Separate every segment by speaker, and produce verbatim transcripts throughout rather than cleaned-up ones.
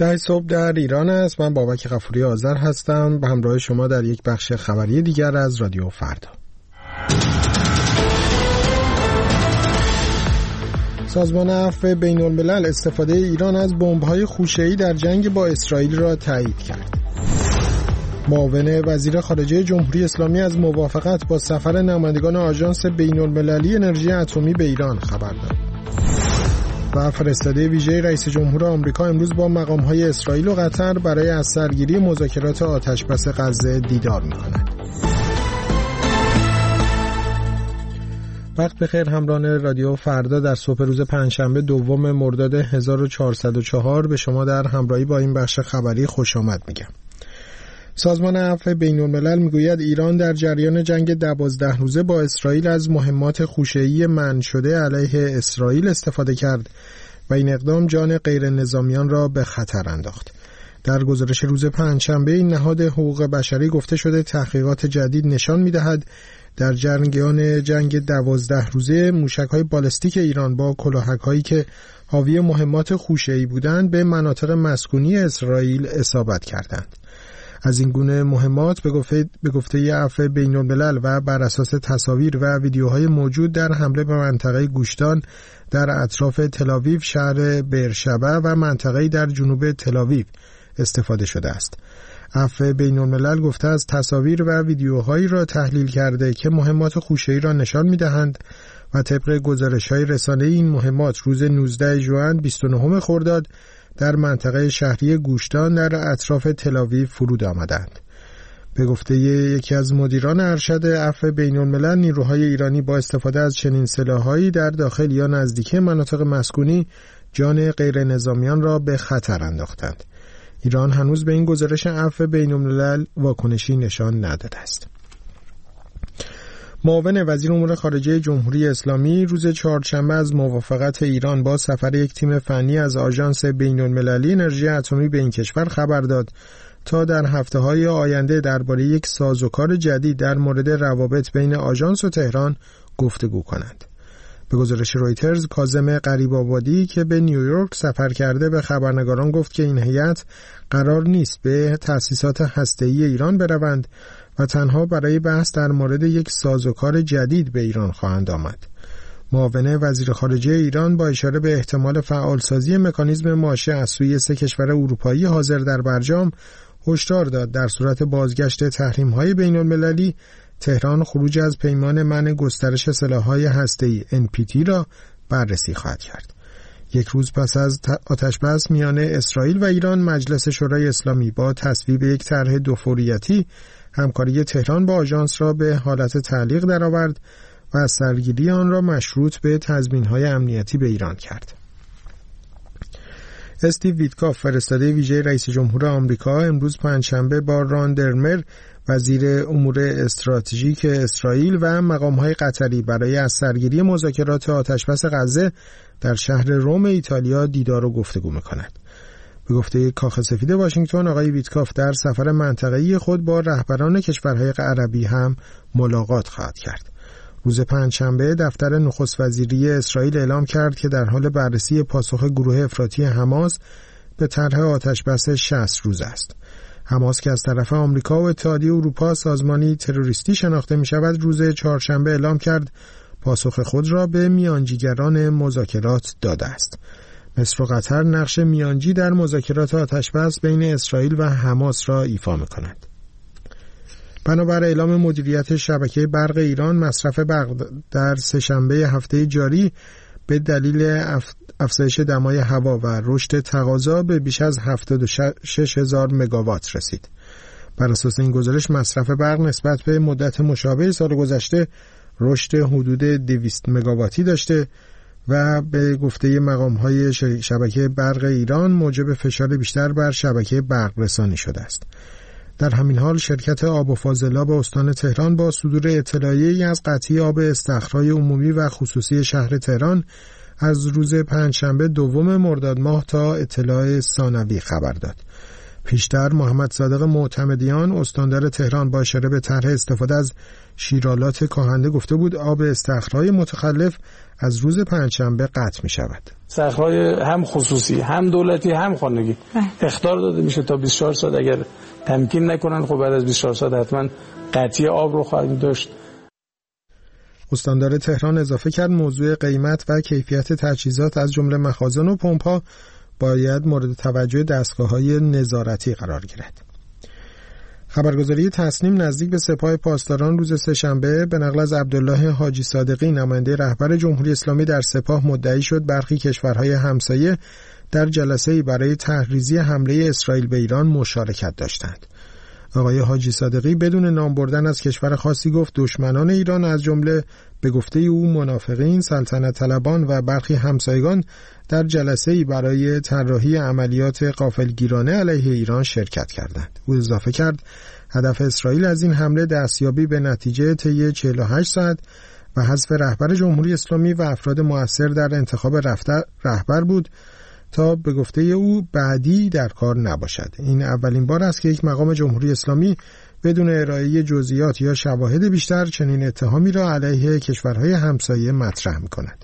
Speaker 1: ده صبح در ایران است. من بابک غفوری آذر هستم به همراه شما در یک بخش خبری دیگر از رادیو فردا. سازمان عفو بین الملل استفاده ایران از بمب‌های خوشه‌ای در جنگ با اسرائیل را تایید کرد. معاون وزیر خارجه جمهوری اسلامی از موافقت با سفر نمایندگان آژانس بین المللی انرژی اتمی به ایران خبر داد. و فرستاده ویژه رئیس جمهور آمریکا امروز با مقام‌های اسرائیل و قطر برای از سرگیری مذاکرات آتشبس غزه دیدار می‌کند. وقت بخیر همراهان رادیو فردا. در صبح روز پنجشنبه دوم مرداد هزار و چهارصد و چهار به شما در همراهی با این بخش خبری خوش آمد میگم. سازمان عفو بین الملل میگوید ایران در جریان جنگ دوازده روزه با اسرائیل از مهمات خوشه‌ای منع شده علیه اسرائیل استفاده کرد و این اقدام جان غیر نظامیان را به خطر انداخت. در گزارش روز پنجشنبه این نهاد حقوق بشری گفته شده تحقیقات جدید نشان می‌دهد در جریان جنگ دوازده روزه موشک‌های بالستیک ایران با کلاهک‌هایی که حاوی مهمات خوشه‌ای بودند به مناطق مسکونی اسرائیل اصابت کردند. از این گونه مهمات به گفته به گفته عفو بین الملل و بر اساس تصاویر و ویدیوهای موجود در حمله به منطقه گوشتان در اطراف تل‌آویو، شهر بئرشبا و منطقه‌ای در جنوب تل‌آویو استفاده شده است. عفو بین الملل گفته از تصاویر و ویدیوهایی را تحلیل کرده که مهمات خوشه‌ای را نشان می‌دهند و طبق گزارش‌های رسانه‌ای این مهمات روز نوزدهم ژوئن بیست و نهم خرداد در منطقه شهری گوشتان در اطراف تل‌آویو فرود آمدند. به گفته یکی از مدیران ارشد عفو بین الملل نیروهای ایرانی با استفاده از چنین سلاح‌هایی در داخل یا نزدیکی مناطق مسکونی جان غیر نظامیان را به خطر انداختند. ایران هنوز به این گزارش عفو بین الملل واکنشی نشان نداده است. معاون وزیر امور خارجه جمهوری اسلامی روز چهارشنبه از موافقت ایران با سفر یک تیم فنی از آژانس بین المللی انرژی اتمی به این کشور خبر داد تا در هفته‌های آینده درباره یک سازوکار جدید در مورد روابط بین آژانس و تهران گفتگو کنند. به گزارش رویترز، کاظم غریب‌آبادی که به نیویورک سفر کرده به خبرنگاران گفت که این هیئت قرار نیست به تأسیسات هسته‌ای ایران بروند و تنها برای بحث در مورد یک سازوکار جدید به ایران خواهند آمد. معاون وزیر خارجه ایران با اشاره به احتمال فعالسازی مکانیزم ماشه از سوی سه کشور اروپایی حاضر در برجام هشدار داد در صورت بازگشت تحریم‌های بین‌المللی تهران خروج از پیمان منع گسترش سلاح‌های هسته‌ای ان پی تی را بررسی خواهد کرد. یک روز پس از آتشبس میان اسرائیل و ایران، مجلس شورای اسلامی با تصویب یک طرح دوفوریتی همکاری تهران با آژانس را به حالت تعلیق درآورد و از سرگیری آن را مشروط به تضمین‌های امنیتی به ایران کرد. استیو ویتکاف فرستاده ویژه رئیس جمهور آمریکا امروز پنجشنبه با ران درمر وزیر امور استراتژیک اسرائیل و مقام‌های قطری برای از سرگیری مذاکرات آتشبس غزه در شهر روم ایتالیا دیدار و گفتگو می‌کند. به گفته کاخ سفید واشنگتن، آقای ویتکاف در سفر منطقه‌ای خود با رهبران کشورهای عربی هم ملاقات خواهد کرد. روز پنجشنبه دفتر نخست وزیری اسرائیل اعلام کرد که در حال بررسی پاسخ گروه افراطی حماس به طرح آتشبس شصت روز است. حماس که از طرف آمریکا و اتحادیه اروپا سازمانی تروریستی شناخته می شود، روز چهارشنبه اعلام کرد پاسخ خود را به میانجیگران مذاکرات داده است. مصر و قطر نقش میانجی در مذاکرات آتشبس بین اسرائیل و حماس را ایفا می‌کند. بنابر اعلام مدیریت شبکه برق ایران، مصرف برق در سه‌شنبه هفته جاری به دلیل افزایش دمای هوا و رشد تقاضا به بیش از هفتاد و شش هزار مگاوات رسید. بر اساس این گزارش مصرف برق نسبت به مدت مشابه سال گذشته رشد حدود دویست مگاواتی داشته و به گفته مقام‌های شبکه برق ایران موجب فشار بیشتر بر شبکه برق رسانی شده است. در همین حال شرکت آب و فاضلاب استان تهران با صدور اطلاعیه‌ای از قطعی آب استخرهای عمومی و خصوصی شهر تهران از روز پنجشنبه دوم مرداد ماه تا اطلاع ثانوی خبر داد. پیشتر محمد صادق معتمدیان استاندار تهران با اشاره به طرح استفاده از شیرالات کاهنده گفته بود آب استخرهای متخلف از روز پنجشنبه قطع می شود.
Speaker 2: استخرهای هم خصوصی هم دولتی هم خانگی اخطار داده میشه تا بیست و چهار ساعت، اگر تمکین نکنن خب بعد از بیست و چهار ساعت حتما قطعی آب رو خواهیم داشت.
Speaker 1: استاندار تهران اضافه کرد موضوع قیمت و کیفیت تجهیزات از جمله مخازن و پمپ‌ها باید مورد توجه دستگاه‌های نظارتی قرار گیرد. خبرگزاری تصنیم نزدیک به سپاه پاسداران روز سه‌شنبه به نقل از عبدالله حاجی صادقی نماینده رهبر جمهوری اسلامی در سپاه مدعی شد برخی کشورهای همسایه در جلسه‌ای برای تحریزی حمله اسرائیل به ایران مشارکت داشتند. آقای حاجی صادقی بدون نام بردن از کشور خاصی گفت دشمنان ایران از جمله به گفته او منافقین، سلطنت طلبان و برخی همسایگان در جلسه‌ای برای طراحی عملیات غافلگیرانه علیه ایران شرکت کردند. او اضافه کرد هدف اسرائیل از این حمله دستیابی به نتیجه طی چهل و هشت ساعت و حذف رهبر جمهوری اسلامی و افراد مؤثر در انتخاب رهبر بود تا به گفته او بعدی در کار نباشد. این اولین بار است که یک مقام جمهوری اسلامی بدون ارائه جزئیات یا شواهد بیشتر چنین اتهامی را علیه کشورهای همسایه مطرح می‌کند.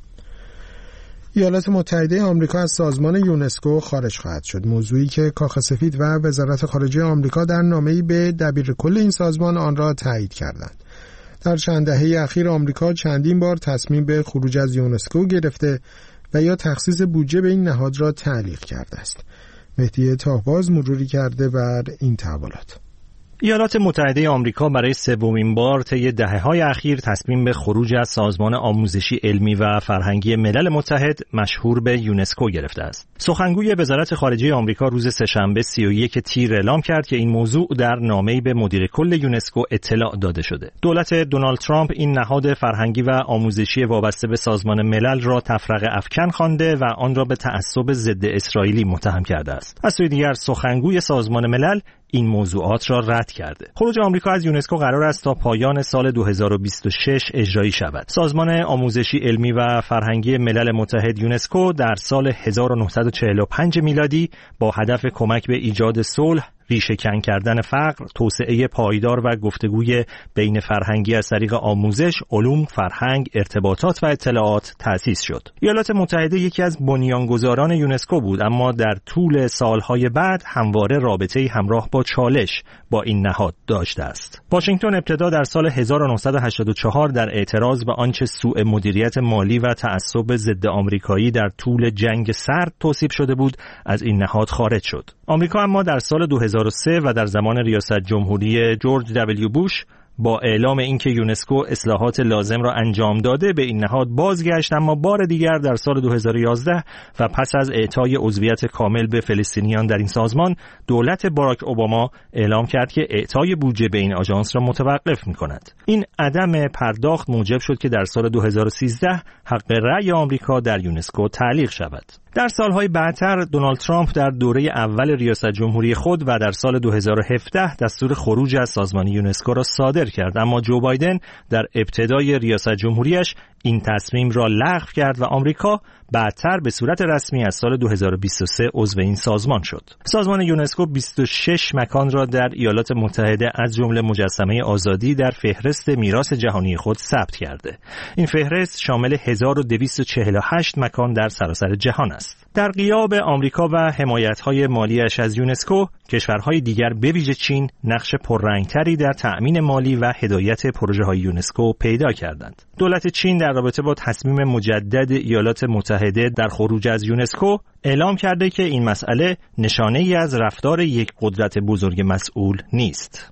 Speaker 1: ایالات متحده آمریکا از سازمان یونسکو خارج خواهد شد، موضوعی که کاخ سفید و وزارت خارجه آمریکا در نامه‌ای به دبیرکل این سازمان آن را تایید کردند. در چند دهه اخیر آمریکا چندین بار تصمیم به خروج از یونسکو گرفته و یا تخصیص بودجه به این نهاد را تعلیق کرده است. مهدی تاهباز مروری کرده بر این تحولات.
Speaker 3: ایالات متحده آمریکا برای سومین بار طی دهه‌های اخیر تصمیم به خروج از سازمان آموزشی علمی و فرهنگی ملل متحد مشهور به یونسکو گرفته است. سخنگوی وزارت خارجه آمریکا روز سه‌شنبه سی و یک تیر اعلام کرد که این موضوع در نامه‌ای به مدیر کل یونسکو اطلاع داده شده. دولت دونالد ترامپ این نهاد فرهنگی و آموزشی وابسته به سازمان ملل را تفرقه افکن خوانده و آن را به تعصب ضد اسرائیلی متهم کرده است. از سوی دیگر سخنگوی سازمان ملل این موضوعات را رد کرده. خروج آمریکا از یونسکو قرار است تا پایان سال دو هزار و بیست و شش اجرایی شود. سازمان آموزشی علمی و فرهنگی ملل متحد یونسکو در سال هزار و نهصد و چهل و پنج میلادی با هدف کمک به ایجاد صلح، ریشه‌کن کردن فقر، توسعه پایدار و گفتگوی بین فرهنگی از طریق آموزش، علوم، فرهنگ، ارتباطات و اطلاعات تأسیس شد. ایالات متحده یکی از بنیانگذاران یونسکو بود، اما در طول سالهای بعد همواره رابطه‌ای همراه با چالش با این نهاد داشته است. واشنگتن ابتدا در سال هزار و نهصد و هشتاد و چهار در اعتراض به آنچه سوء مدیریت مالی و تعصب ضد آمریکایی در طول جنگ سرد توصیف شده بود، از این نهاد خارج شد. آمریکا اما در سال دو هزار و سه و در زمان ریاست جمهوری جورج دبلیو بوش با اعلام اینکه یونسکو اصلاحات لازم را انجام داده به این نهاد بازگشت، اما بار دیگر در سال دو هزار و یازده و پس از اعطای عضویت کامل به فلسطینیان در این سازمان، دولت باراک اوباما اعلام کرد که اعطای بودجه به این آژانس را متوقف می‌کند. این عدم پرداخت موجب شد که در سال دو هزار و سیزده حق رأی آمریکا در یونسکو تعلیق شود. در سالهای بعدتر دونالد ترامپ در دوره اول ریاست جمهوری خود و در سال دو هزار و هفده دستور خروج از سازمان یونسکو را صادر کرد، اما جو بایدن در ابتدای ریاست جمهوریش این تصمیم را لغو کرد و آمریکا بعدتر به صورت رسمی از سال دو هزار و بیست و سه عضو این سازمان شد. سازمان یونسکو بیست و شش مکان را در ایالات متحده از جمله مجسمه آزادی در فهرست میراث جهانی خود ثبت کرده. این فهرست شامل هزار و دویست و چهل و هشت مکان در سراسر جهان است. در غیاب آمریکا و حمایت‌های مالی‌اش از یونسکو، کشورهای دیگر به ویژه چین نقش پررنگ‌تری در تأمین مالی و هدایت پروژه‌های یونسکو پیدا کردند. دولت چین در رابطه با تصمیم مجدد ایالات متحده در خروج از یونسکو اعلام کرده که این مسئله نشانه‌ای از رفتار یک قدرت بزرگ مسئول نیست.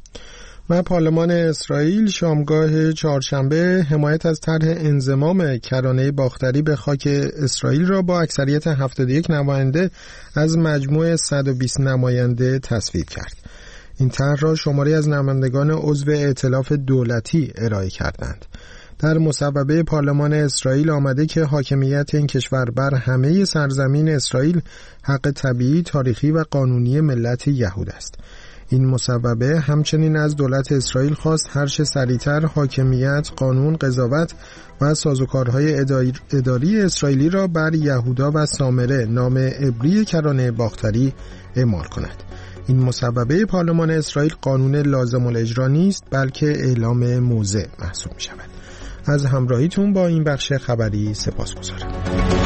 Speaker 1: و پارلمان اسرائیل شامگاه چهارشنبه حمایت از طرح انضمام کرانه باختری به خاک اسرائیل را با اکثریت هفتاد و یک نماینده از مجموع صد و بیست نماینده تصویب کرد. این طرح را شماری از نمایندگان عضو ائتلاف دولتی ارائه کردند. در مصوبه پارلمان اسرائیل آمده که حاکمیت این کشور بر همه سرزمین اسرائیل حق طبیعی، تاریخی و قانونی ملت یهود است. این مصوبه همچنین از دولت اسرائیل خواست هر چه سریعتر حاکمیت، قانون، قضاوت و سازوکارهای اداری اسرائیلی را بر یهودا و سامره، نام عبری کرانه باختری، اعمال کند. این مصوبه پارلمان اسرائیل قانون لازم الاجرا نیست، بلکه اعلام موضع محسوب می شود. از همراهیتون با این بخش خبری سپاسگزارم.